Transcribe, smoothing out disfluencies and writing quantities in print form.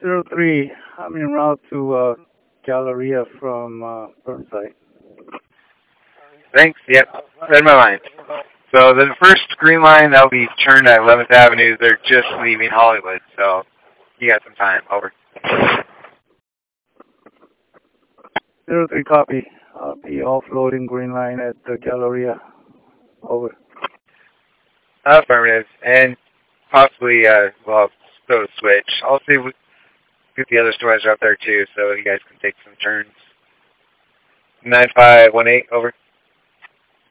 03, I'm en route to Galleria from Burnside. Thanks. Yep. Read my mind. So the first green line, that'll be turned at 11th Avenue. They're just leaving Hollywood, so you got some time. Over. 03 copy. I'll be offloading green line at the Galleria. Over. Affirmative. And possibly, well, so switch. I'll see if the other stores are up there too, so you guys can take some turns. 9518, over.